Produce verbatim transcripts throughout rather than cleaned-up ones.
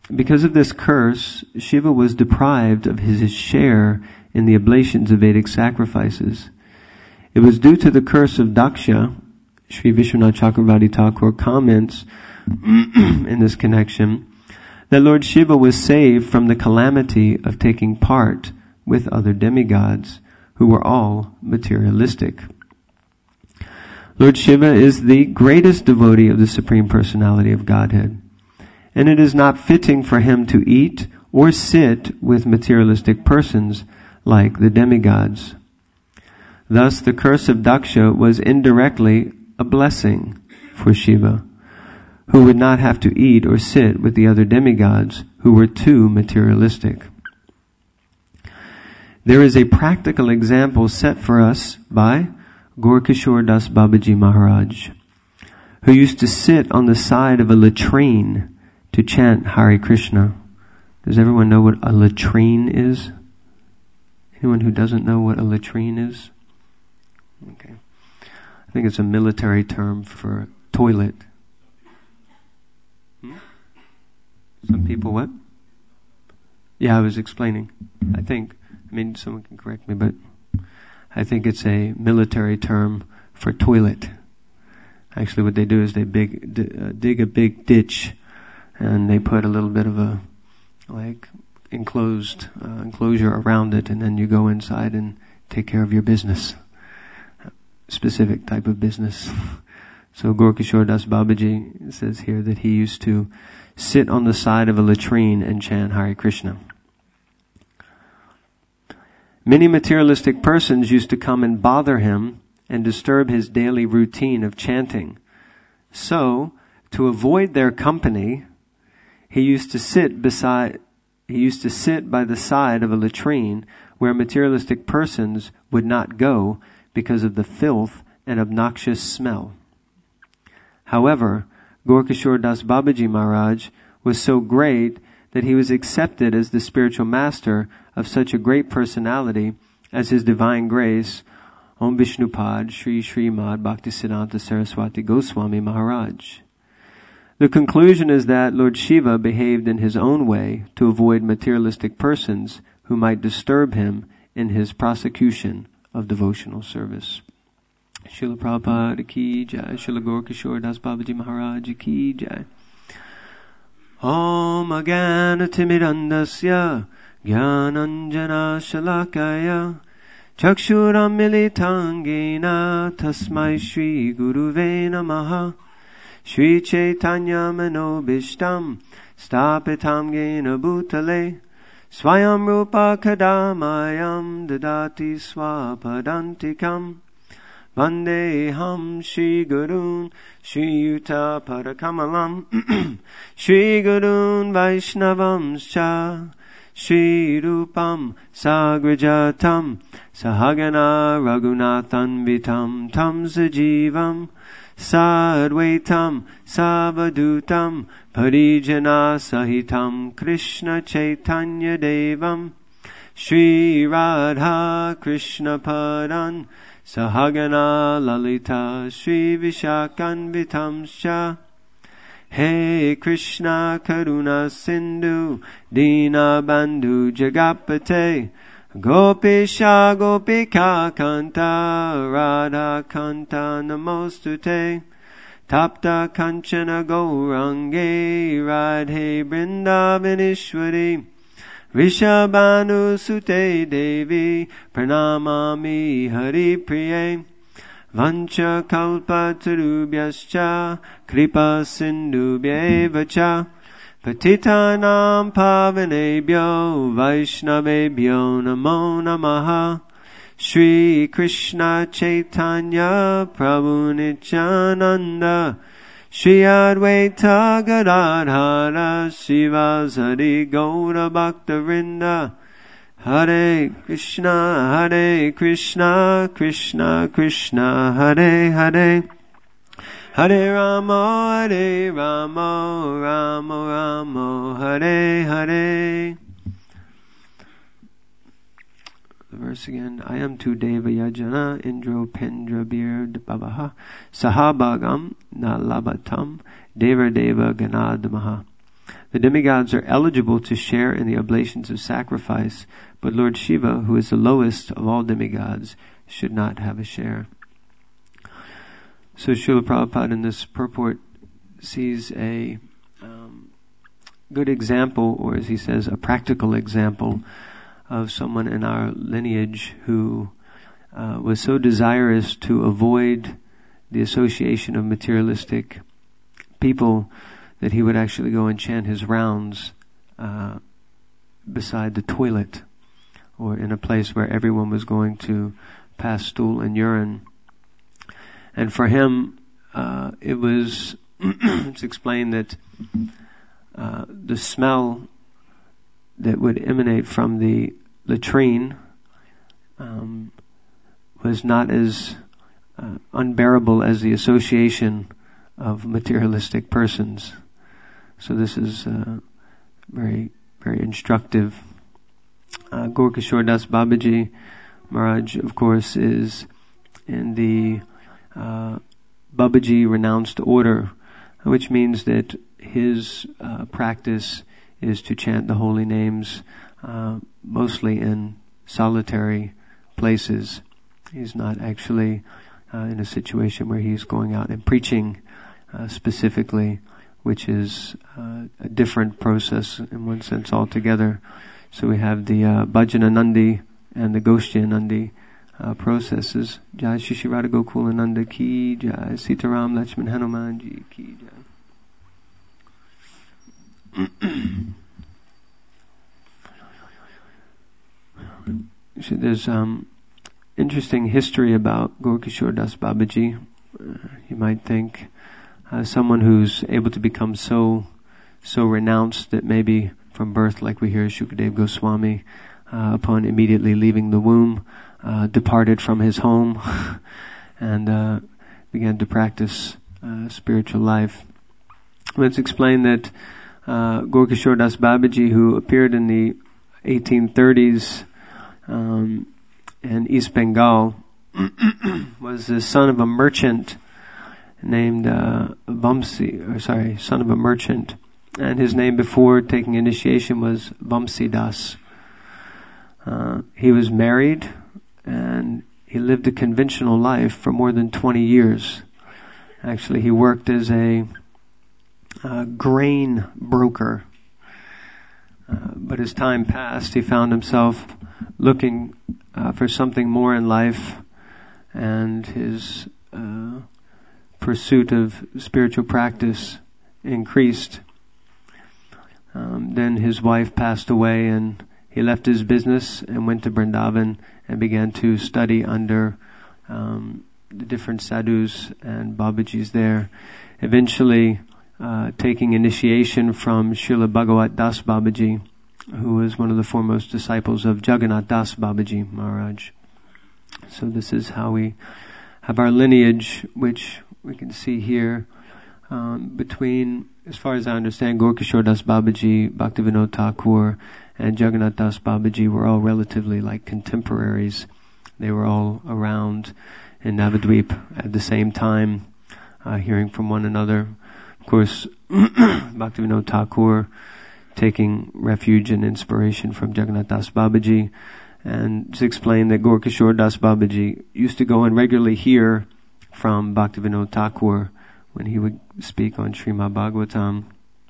because of this curse, Shiva was deprived of his share in the oblations of Vedic sacrifices. It was due to the curse of Daksha. Sri Vishwanath Chakravarti Thakur comments in this connection that Lord Shiva was saved from the calamity of taking part with other demigods who were all materialistic. Lord Shiva is the greatest devotee of the Supreme Personality of Godhead, and it is not fitting for him to eat or sit with materialistic persons like the demigods. Thus, the curse of Daksha was indirectly a blessing for Shiva, who would not have to eat or sit with the other demigods who were too materialistic. There is a practical example set for us by Gaurkishore Das Babaji Maharaj, who used to sit on the side of a latrine to chant Hare Krishna. Does everyone know what a latrine is? Anyone who doesn't know what a latrine is? Okay. I think it's a military term for toilet. Hmm? Some people what? Yeah, I was explaining. I think, I mean, someone can correct me, but I think it's a military term for toilet. Actually, what they do is they big, d- uh, dig a big ditch, and they put a little bit of a, like, enclosed, uh, enclosure around it, and then you go inside and take care of your business. Specific type of business. So Gaurkishore Das Babaji says here that he used to sit on the side of a latrine and chant Hare Krishna. Many materialistic persons used to come and bother him and disturb his daily routine of chanting. So, to avoid their company, he used to sit beside, he used to sit by the side of a latrine where materialistic persons would not go because of the filth and obnoxious smell. However, Gaurkishore Das Babaji Maharaj was so great that he was accepted as the spiritual master of such a great personality as His Divine Grace, Om Vishnupad Sri Srimad Bhaktisiddhanta Saraswati Goswami Maharaj. The conclusion is that Lord Shiva behaved in his own way to avoid materialistic persons who might disturb him in his prosecution of devotional service. Srila Prabhupada ki jai, Srila Gaurkishore Das Babaji Maharaj ki jai. Om Agana Timidandasya Jnananjana Shalakaya Chakshuram Militangena Tasmai Shri Guruve Namaha Shri Chaitanya Manobishtam Stapitam Gena Bhutale Swayam Rupa Kadamayam Dadati Swapadantikam Vandeham Shri Gurun Shri Yuta Parakamalam Shri Gurun Vaishnavamscha Shri Rupam Sagrajatam Sahagana Raghunathan Vitam Tam Sajivam Sadvaitam Savadutam Parijana Sahitam Krishna Chaitanya Devam Shri Radha Krishna Padan Sahagana Lalita Shri Vishakan Vitamscha Hey Krishna Karuna Sindhu Dina Bandhu Jagapate Gopisha Gopika Kanta Radha Kanta Namostute Tapta Kanchana Gaurange Radhe Vrindavaneshwari Rishabhanu Sute Devi Pranamami Hari Priye Vancha Kalpa Tarubhyascha Kripa Sindhubhyeva cha Patitanam Pavanebhyo Vaishnavebhyo Namo Namaha Shri Krishna Chaitanya Prabhu Nityananda Shri Advaita Gadadhara Sivasari Gaura Bhaktavinda Hare Krishna Hare Krishna Krishna Krishna Hare Hare Hare Rama Hare Rama Rama Rama Hare Hare. The verse again. I am tu deva yajana indro pendra bir babaha sahabagam na labatam deva deva ganadamaha. The demigods are eligible to share in the oblations of sacrifice, but Lord Shiva, who is the lowest of all demigods, should not have a share. So Srila Prabhupada in this purport sees a um, good example, or as he says, a practical example of someone in our lineage who uh, was so desirous to avoid the association of materialistic people that he would actually go and chant his rounds uh, beside the toilet, or in a place where everyone was going to pass stool and urine. And for him, uh, it was, it's explained that uh, the smell that would emanate from the latrine um, was not as uh, unbearable as the association of materialistic persons. So this is uh, very, very instructive. Uh, Gaurkishore Das Babaji Maharaj, of course, is in the uh, Babaji renounced order, which means that his uh, practice is to chant the holy names uh, mostly in solitary places. He's not actually uh, in a situation where he's going out and preaching uh, specifically, which is uh, a different process in one sense altogether. So we have the uh, Bhajananandi and the Goshtianandi uh, processes. Jai Shri Shri Radha Gokulananda ki jai, Sitaram Lakshman Hanuman ji ki jai. So there's um, interesting history about Gaurkishore Das Babaji. Uh, you might think uh, someone who's able to become so so renounced that maybe from birth, like we hear Shukadev Goswami, uh, upon immediately leaving the womb, uh, departed from his home and uh, began to practice uh, spiritual life. Let's explain that uh, Gaurkishore Das Babaji, who appeared in the eighteen thirties um, in East Bengal, was the son of a merchant named uh, Vamsi, or sorry, son of a merchant. And his name before taking initiation was Vamsi Das. Uh, he was married and he lived a conventional life for more than twenty years. Actually, he worked as a uh, grain broker. Uh, but as time passed, he found himself looking uh, for something more in life, and his uh, pursuit of spiritual practice increased. Um, then his wife passed away, and he left his business and went to Vrindavan and began to study under um, the different sadhus and Babajis there. Eventually, uh, taking initiation from Srila Bhagavat Das Babaji, who was one of the foremost disciples of Jagannath Das Babaji Maharaj. So this is how we have our lineage, which we can see here um, between, as far as I understand, Gaurkishore Das Babaji, Bhaktivinoda Thakur, and Jagannath Das Babaji were all relatively like contemporaries. They were all around in Navadvip at the same time, uh, hearing from one another. Of course, Bhaktivinoda Thakur taking refuge and inspiration from Jagannath Das Babaji. And it's explained that Gaurkishore Das Babaji used to go and regularly hear from Bhaktivinoda Thakur when he would speak on Srimad Bhagavatam.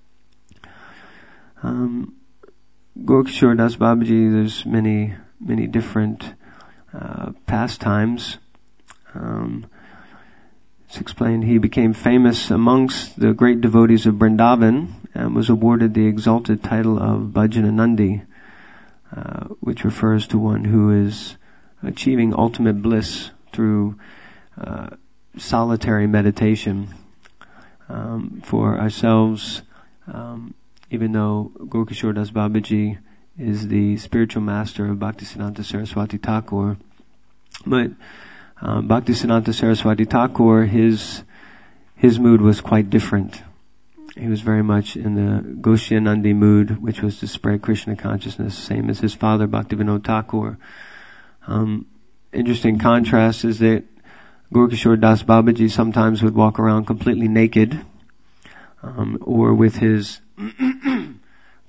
Um, Gaurkishore Das Babaji, there's many, many different uh, pastimes. Um, it's explained he became famous amongst the great devotees of Vrindavan and was awarded the exalted title of Bhajananandi, uh, which refers to one who is achieving ultimate bliss through uh, solitary meditation. Um, for ourselves, um, even though Gaurkishore Das Babaji is the spiritual master of Bhaktisiddhanta Saraswati Thakur, but um, Bhaktisiddhanta Saraswati Thakur, his his mood was quite different. He was very much in the Goshtianandi mood, which was to spread Krishna consciousness, same as his father Bhaktivinoda Thakur. Um, interesting contrast is that Gaurkishore Das Babaji sometimes would walk around completely naked, um, or with his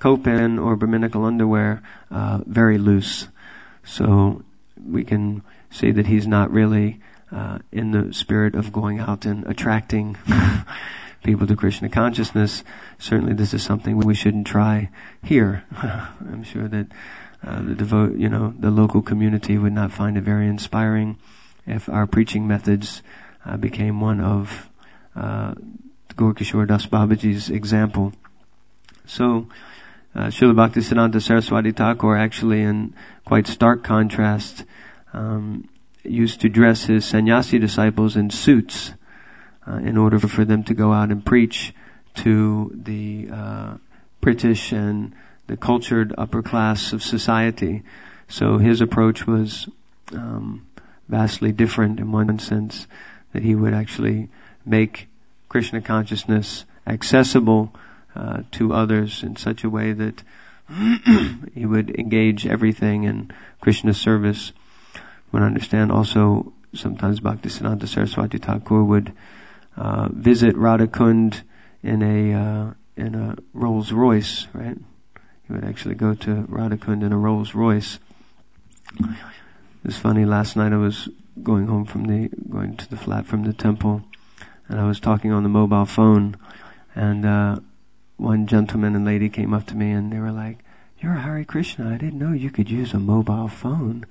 khopen or Brahminical underwear uh, very loose. So we can say that he's not really uh, in the spirit of going out and attracting people to Krishna consciousness. Certainly this is something we shouldn't try here. I'm sure that uh, the devote, you know, the local community would not find it very inspiring if our preaching methods uh, became one of uh, Gaurkishore Das Babaji's example. So, uh, Srila Bhaktisiddhanta Saraswati Thakur, actually in quite stark contrast, um, used to dress his sannyasi disciples in suits uh, in order for them to go out and preach to the uh, British and the cultured upper class of society. So his approach was um, vastly different in one sense, that he would actually make Krishna consciousness accessible uh, to others in such a way that he would engage everything in Krishna's service. One understand also sometimes Bhaktisiddhanta Saraswati Thakur would uh, visit Radhakund in a uh, in a Rolls Royce, right? He would actually go to Radhakund in a Rolls Royce. It's funny. Last night I was going home from the going to the flat from the temple, and I was talking on the mobile phone, and uh, one gentleman and lady came up to me and they were like, "You're a Hare Krishna. I didn't know you could use a mobile phone."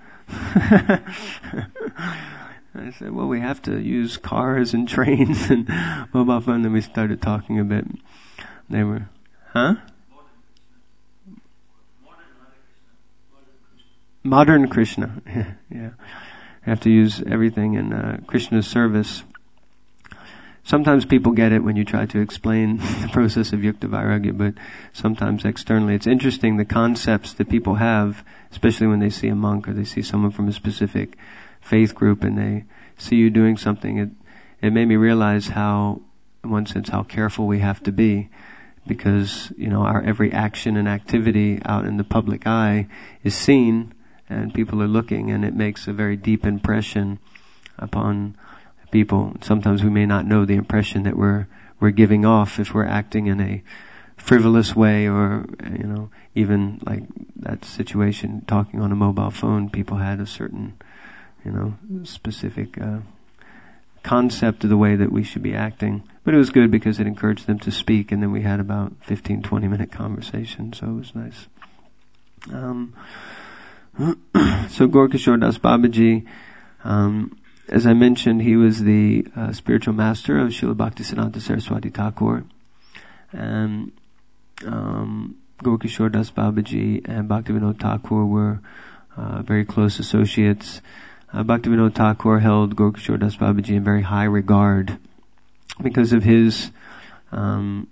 I said, "Well, we have to use cars and trains and mobile phone." Then we started talking a bit. They were, huh? Modern Krishna. Yeah, yeah. You have to use everything in uh, Krishna's service. Sometimes people get it when you try to explain the process of Yukta Vairagya, but sometimes externally. It's interesting the concepts that people have, especially when they see a monk or they see someone from a specific faith group and they see you doing something. It, it made me realize how, in one sense, how careful we have to be, because, you know, our every action and activity out in the public eye is seen and people are looking, and it makes a very deep impression upon people. Sometimes we may not know the impression that we're we're giving off if we're acting in a frivolous way, or, you know, even like that situation, talking on a mobile phone, people had a certain, you know, specific uh, concept of the way that we should be acting. But it was good because it encouraged them to speak, and then we had about fifteen, twenty minute conversation, so it was nice. Um, so Gaurkishore Das Babaji, um, as I mentioned, he was the uh, spiritual master of Srila Bhaktisiddhanta Saraswati Thakur. And um, Gaurkishore Das Babaji and Bhaktivinoda Thakur were uh, very close associates. Uh, Bhaktivinoda Thakur held Gaurkishore Das Babaji in very high regard because of his um,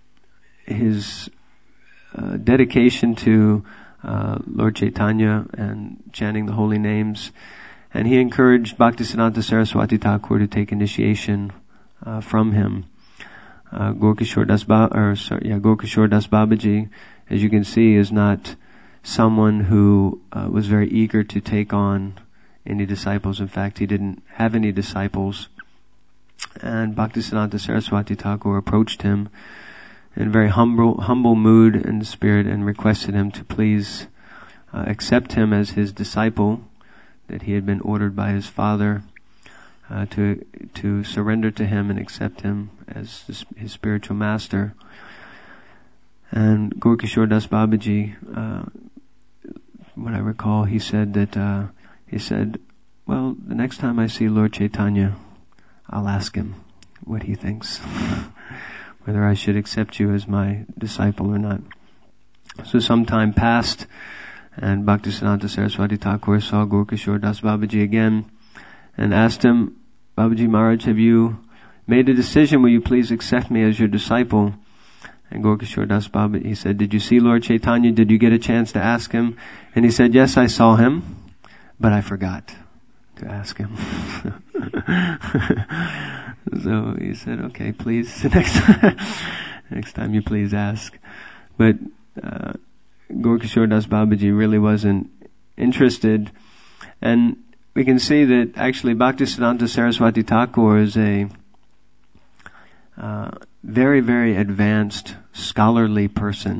his uh, dedication to uh, Lord Chaitanya and chanting the holy names. And he encouraged Bhaktisiddhanta Saraswati Thakur to take initiation uh, from him. Uh, Gaurkishore Das ba- or sorry, yeah, Gaurkishore Das Babaji, as you can see, is not someone who uh, was very eager to take on any disciples. In fact, he didn't have any disciples. And Bhaktisiddhanta Saraswati Thakur approached him in a very humble, humble mood and spirit, and requested him to please uh, accept him as his disciple, that he had been ordered by his father uh, to to surrender to him and accept him as his, his spiritual master. And Gaurkishore Das Babaji, uh, what I recall, he said that uh, he said, "Well, the next time I see Lord Chaitanya, I'll ask him what he thinks, whether I should accept you as my disciple or not." So some time passed, and Bhaktisiddhanta Saraswati Thakur saw Gaurkishore Das Babaji again and asked him, "Babaji Maharaj, have you made a decision? Will you please accept me as your disciple?" And Gaurkishore Das Babaji, he said, "Did you see Lord Chaitanya? Did you get a chance to ask him?" And he said, "Yes, I saw him, but I forgot to ask him." So he said, "Okay, please, next time, next time you please ask." But uh, Gaurkishore Das Babaji really wasn't interested. And we can see that actually Bhaktisiddhanta Saraswati Thakur is a uh, very, very advanced scholarly person,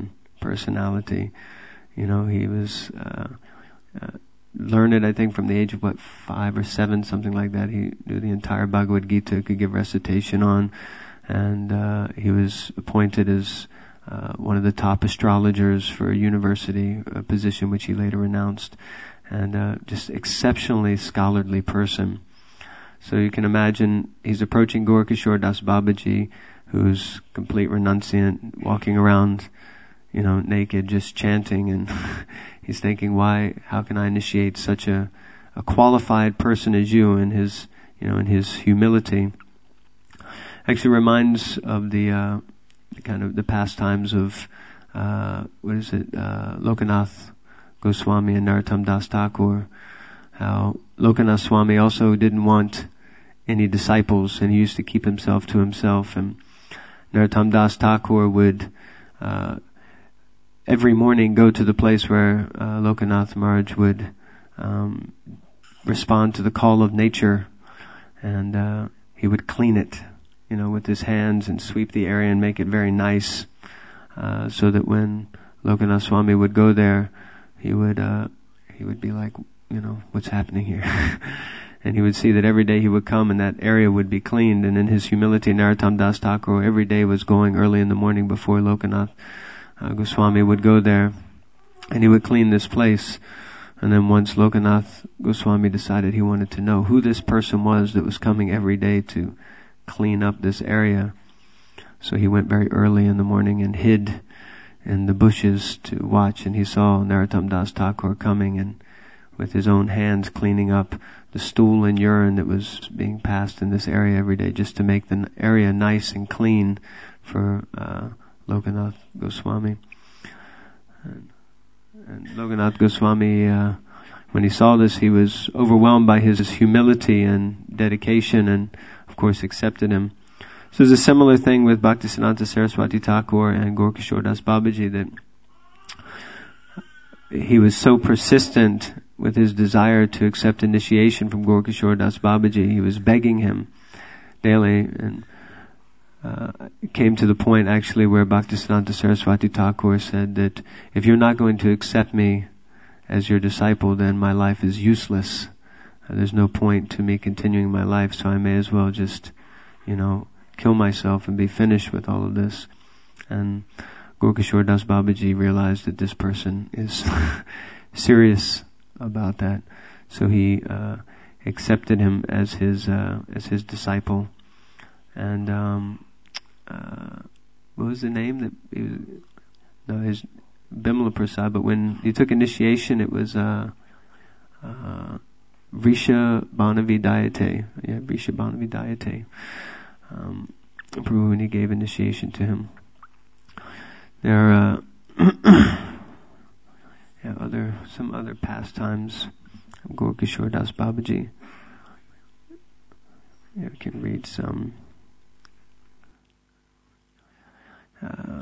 personality. You know, he was uh, uh, learned, I think, from the age of, what, five or seven, something like that. He knew the entire Bhagavad Gita, could give recitation on, and uh, he was appointed as uh, one of the top astrologers for a university, a position which he later renounced, and uh, just exceptionally scholarly person. So you can imagine he's approaching Gaurkishore Das Babaji, who's complete renunciant, walking around, you know, naked, just chanting, and he's thinking, why, how can I initiate such a, a qualified person as you in his, you know, in his humility. Actually reminds of the, uh, the kind of the pastimes of, uh, what is it, uh, Lokanath Goswami and Narottam Das Thakur. How Lokanath Swami also didn't want any disciples, and he used to keep himself to himself, and Narottam Das Thakur would, uh, every morning go to the place where uh, Lokanath Maharaj would um, respond to the call of nature, and uh, he would clean it, you know, with his hands and sweep the area and make it very nice, uh, so that when Lokanath Swami would go there, he would uh, he would be like, you know, what's happening here? And he would see that every day he would come and that area would be cleaned. And in his humility, Narottam Das Thakur every day was going early in the morning before Lokanath Uh, Goswami would go there, and he would clean this place. And then once Lokanath Goswami decided he wanted to know who this person was that was coming every day to clean up this area, so he went very early in the morning and hid in the bushes to watch, and he saw Narottam Das Thakur coming and with his own hands cleaning up the stool and urine that was being passed in this area every day, just to make the area nice and clean for uh Lokanath Goswami. And, and Lokanath Goswami, uh, when he saw this, he was overwhelmed by his humility and dedication, and of course accepted him. So there's a similar thing with Bhaktisiddhanta Saraswati Thakur and Gaurkishore Das Babaji, that he was so persistent with his desire to accept initiation from Gaurkishore Das Babaji. He was begging him daily, and Uh, it came to the point actually where Bhaktisiddhanta Saraswati Thakur said that if you're not going to accept me as your disciple, then my life is useless. Uh, there's no point to me continuing my life, so I may as well just, you know, kill myself and be finished with all of this. And Gaurkishore Das Babaji realized that this person is serious about that, so he uh, accepted him as his uh, as his disciple. And um, uh, what was the name that he was, no, his Bimala Prasad, but when he took initiation, it was uh, uh, Vrisha Bhanavidayate. Yeah, Vrisha Bhanavidayate. Um, Prabhu, when he gave initiation to him. There are uh, yeah, other some other pastimes of Gaurkishore Das Babaji. Yeah, we can read some. Uh,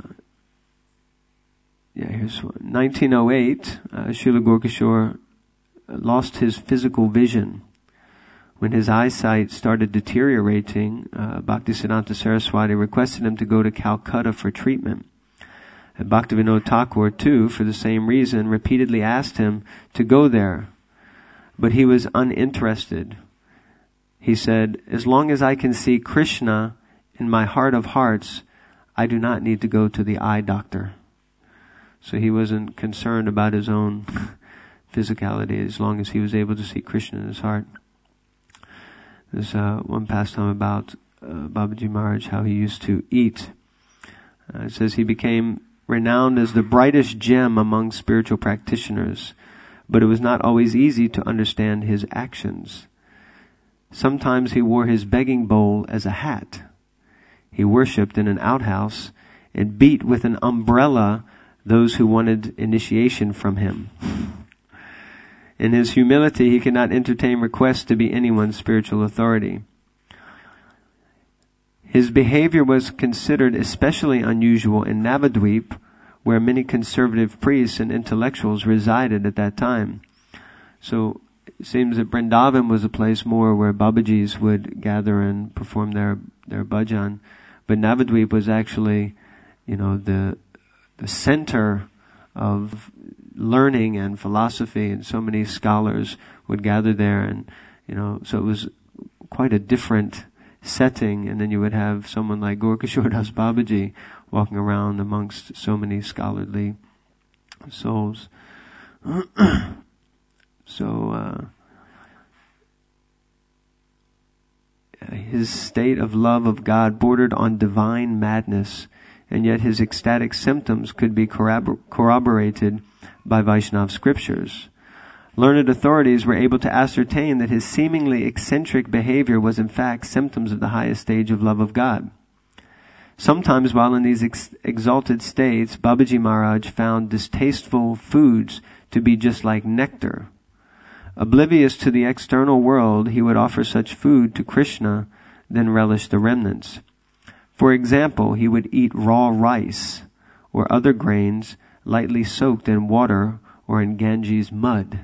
yeah, here's one. nineteen oh eight, uh, Srila Gaurkishore lost his physical vision. When his eyesight started deteriorating, uh, Bhaktisiddhanta Saraswati requested him to go to Calcutta for treatment. And Bhaktivinoda Thakur, too, for the same reason, repeatedly asked him to go there. But he was uninterested. He said, as long as I can see Krishna in my heart of hearts, I do not need to go to the eye doctor. So he wasn't concerned about his own physicality as long as he was able to see Krishna in his heart. There's uh, one pastime about uh, Babaji Maharaj, how he used to eat. Uh, it says he became renowned as the brightest gem among spiritual practitioners, but it was not always easy to understand his actions. Sometimes he wore his begging bowl as a hat. He worshipped in an outhouse and beat with an umbrella those who wanted initiation from him. In his humility, he could not entertain requests to be anyone's spiritual authority. His behavior was considered especially unusual in Navadvip, where many conservative priests and intellectuals resided at that time. So it seems that Vrindavan was a place more where Babajis would gather and perform their, their bhajan. But Navadvip was actually, you know, the the center of learning and philosophy, and so many scholars would gather there, and you know, so it was quite a different setting. And then you would have someone like Gorkashore Das Babaji walking around amongst so many scholarly souls. So uh, his state of love of God bordered on divine madness, and yet his ecstatic symptoms could be corrobor- corroborated by Vaishnava scriptures. Learned authorities were able to ascertain that his seemingly eccentric behavior was in fact symptoms of the highest stage of love of God. Sometimes while in these ex- exalted states, Babaji Maharaj found distasteful foods to be just like nectar. Oblivious to the external world, he would offer such food to Krishna, then relish the remnants. For example, he would eat raw rice or other grains lightly soaked in water or in Ganges mud.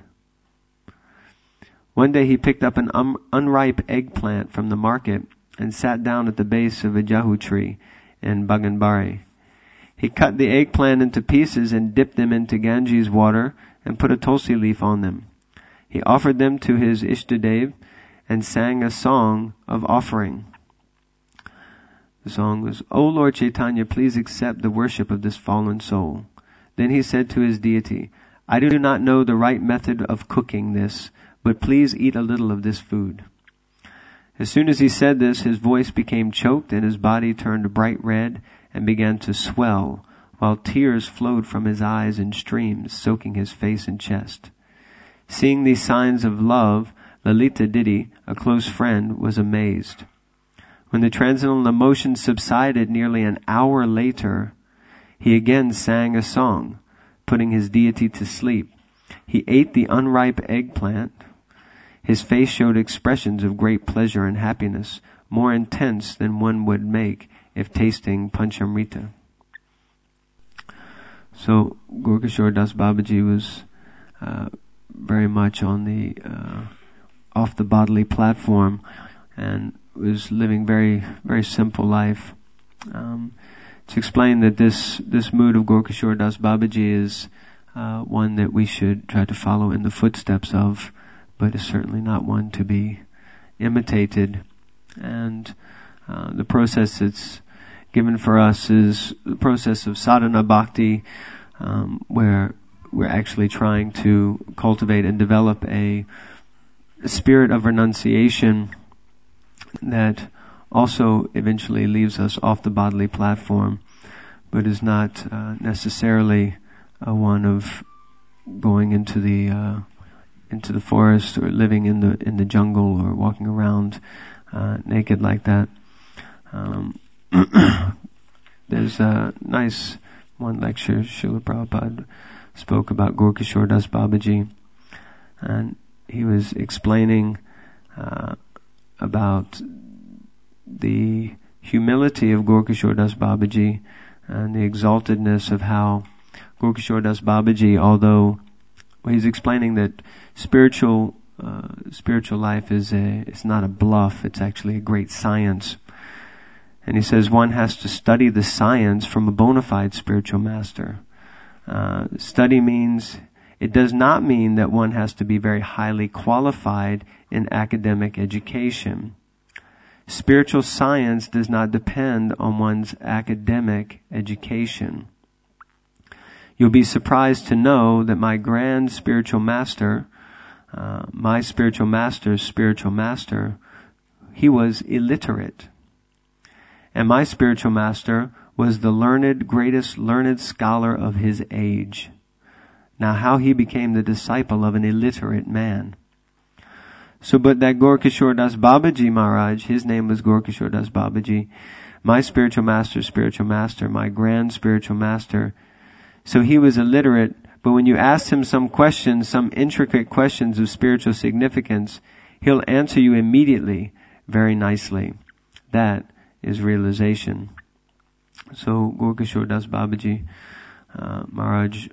One day he picked up an un- unripe eggplant from the market and sat down at the base of a jahu tree in Baganbari. He cut the eggplant into pieces and dipped them into Ganges water and put a tulsi leaf on them. He offered them to his Ishtadev and sang a song of offering. The song was, "O Lord Chaitanya, please accept the worship of this fallen soul." Then he said to his deity, "I do not know the right method of cooking this, but please eat a little of this food." As soon as he said this, his voice became choked and his body turned bright red and began to swell, while tears flowed from his eyes in streams, soaking his face and chest. Seeing these signs of love, Lalita Didi, a close friend, was amazed. When the transcendental emotion subsided nearly an hour later, he again sang a song, putting his deity to sleep. He ate the unripe eggplant. His face showed expressions of great pleasure and happiness, more intense than one would make if tasting Panchamrita. So Gorkashore Das Babaji was uh, very much on the uh, off the bodily platform, and was living very very simple life. Um, to explain that this this mood of Gorkashore Das Babaji is uh, one that we should try to follow in the footsteps of, but is certainly not one to be imitated. And uh, the process that's given for us is the process of sadhana bhakti, um, where we're actually trying to cultivate and develop a, a spirit of renunciation that also eventually leaves us off the bodily platform, but is not uh, necessarily uh, one of going into the uh, into the forest or living in the in the jungle or walking around uh, naked like that. Um, there's a nice one lecture Srila Prabhupada spoke about Gorkashore Das Babaji, and he was explaining uh, about the humility of Gorkashore Das Babaji and the exaltedness of how Gorkashore Das Babaji, although well, he's explaining that spiritual uh, spiritual life is a it's not a bluff, it's actually a great science. And he says one has to study the science from a bona fide spiritual master. Uh, study means, it does not mean that one has to be very highly qualified in academic education. Spiritual science does not depend on one's academic education. You'll be surprised to know that my grand spiritual master, uh, my spiritual master's spiritual master, he was illiterate. And my spiritual master was the learned, greatest learned scholar of his age. Now how he became the disciple of an illiterate man. So, but that Gorkashore Das Babaji Maharaj, his name was Gorkashore Das Babaji, my spiritual master, spiritual master, my grand spiritual master. So he was illiterate, but when you asked him some questions, some intricate questions of spiritual significance, he'll answer you immediately, very nicely. That is realization. So Gorkashore Das Babaji uh, Maharaj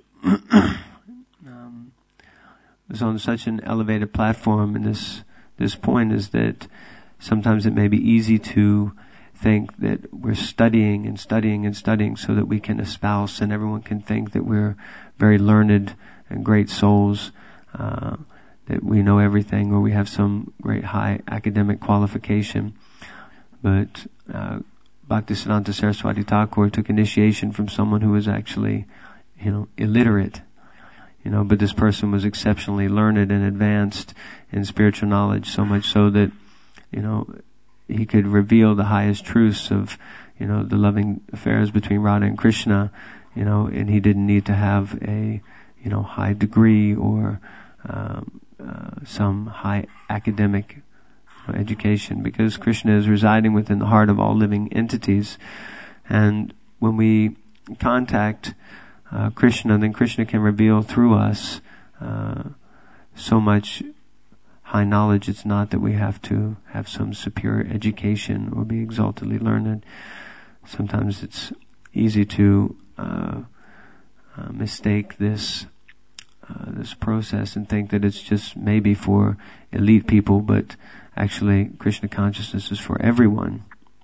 um, was on such an elevated platform, and this this point is that sometimes it may be easy to think that we're studying and studying and studying so that we can espouse and everyone can think that we're very learned and great souls, uh, that we know everything or we have some great high academic qualification. But uh, Bhaktisiddhanta Saraswati Thakur took initiation from someone who was actually, you know, illiterate. You know, but this person was exceptionally learned and advanced in spiritual knowledge, so much so that, you know, he could reveal the highest truths of, you know, the loving affairs between Radha and Krishna, you know, and he didn't need to have a, you know, high degree or um, uh, some high academic education, because Krishna is residing within the heart of all living entities. And when we contact uh, Krishna, then Krishna can reveal through us uh, so much high knowledge. It's not that we have to have some superior education or be exaltedly learned. Sometimes it's easy to uh, uh, mistake this uh, this process and think that it's just maybe for elite people, but actually Krishna consciousness is for everyone.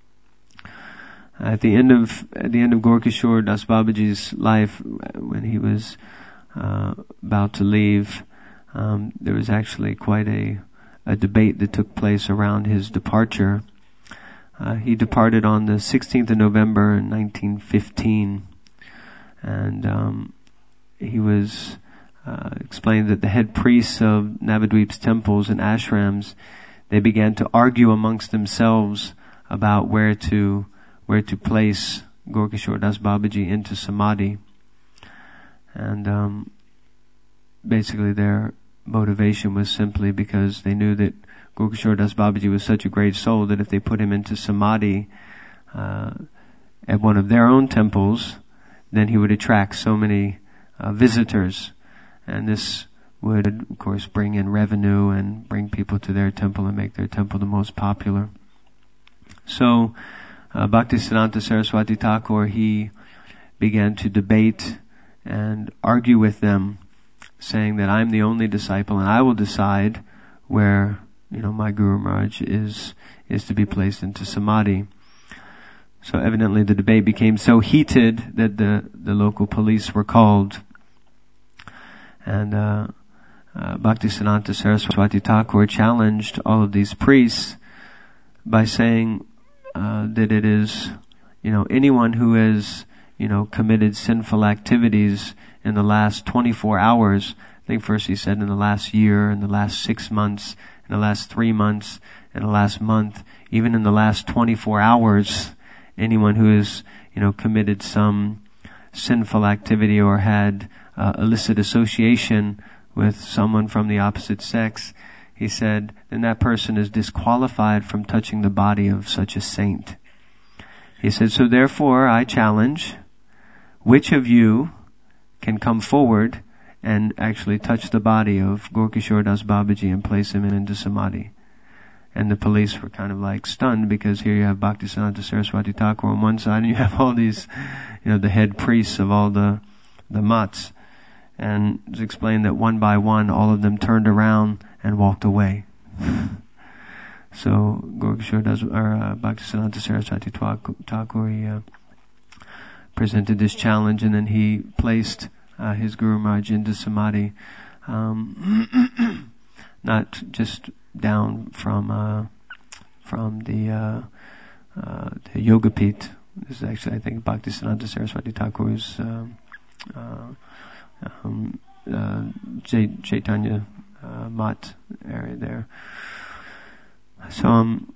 At the end of at the end of Gaurkishore Das Babaji's life, when he was uh, about to leave, Um, there was actually quite a, a debate that took place around his departure. Uh, he departed on the sixteenth of November in nineteen fifteen, and um, he was uh, explained that the head priests of Navadvip's temples and ashrams, they began to argue amongst themselves about where to where to place Gaurkishore Das Babaji into samadhi, and um, basically their motivation was simply because they knew that Gaurkishore Das Babaji was such a great soul that if they put him into samadhi uh, at one of their own temples, then he would attract so many uh, visitors, and this would, of course, bring in revenue and bring people to their temple and make their temple the most popular. So, uh, Bhaktisiddhanta Saraswati Thakur, he began to debate and argue with them, saying that I'm the only disciple and I will decide where, you know, my Guru Maharaj is, is to be placed into samadhi. So evidently the debate became so heated that the, the local police were called. And, uh, uh Bhaktisiddhanta Saraswati Thakur challenged all of these priests by saying, uh, that it is, you know, anyone who has, you know, committed sinful activities in the last twenty-four hours, I think first he said in the last year, in the last six months, in the last three months, in the last month, even in the last twenty-four hours, anyone who has, you know, committed some sinful activity or had uh, illicit association with someone from the opposite sex, he said, then that person is disqualified from touching the body of such a saint. He said, so therefore I challenge, which of you can come forward and actually touch the body of Gaurkishore Das Babaji and place him in into samadhi? And the police were kind of like stunned, because here you have Bhaktisiddhanta Saraswati Thakur on one side and you have all these, you know, the head priests of all the, the mutts. And it's explained that one by one all of them turned around and walked away. So Gaurkishore Das, or uh, Bhaktisiddhanta Saraswati Thakur, he uh, presented this challenge, and then he placed uh, his Guru Maharaj into samadhi, um, not just down from uh, from the uh, uh, the Yogapith. This is actually, I think, Bhaktisiddhanta Saraswati Thakur's um, uh, um, uh, Ch- Chaitanya uh, Mat area there. So, um,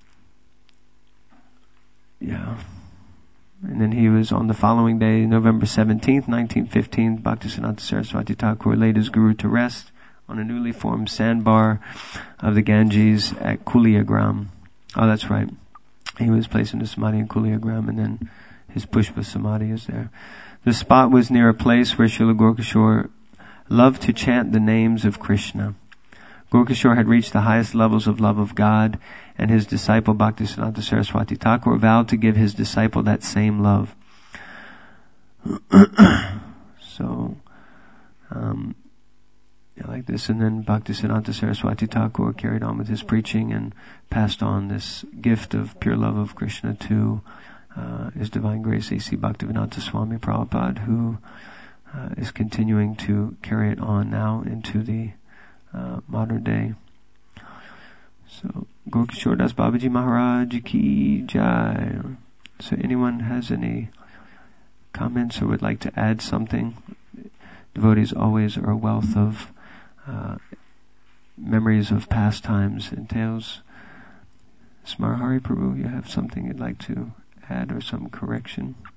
yeah. And then he was on the following day, November seventeenth, nineteen fifteen, Bhaktisiddhanta Saraswati Thakur laid his Guru to rest on a newly formed sandbar of the Ganges at Kuliagram. Oh, that's right. He was placed into samadhi in Kuliagram, and then his Pushpa Samadhi is there. The spot was near a place where Srila Gaurkishore loved to chant the names of Krishna. Gaurkishore had reached the highest levels of love of God, and his disciple Bhaktisiddhanta Saraswati Thakur vowed to give his disciple that same love. So, um, like like this. And then Bhaktisiddhanta Saraswati Thakur carried on with his preaching and passed on this gift of pure love of Krishna to uh, His Divine Grace A C Bhaktivedanta Swami Prabhupada, who uh, is continuing to carry it on now into the uh, modern day. So, Gorkishore Das Babaji Maharaj Ki Jai. So anyone has any comments or would like to add something? Devotees always are a wealth of uh, memories of past times and tales. Smarhari Prabhu, you have something you'd like to add or some correction?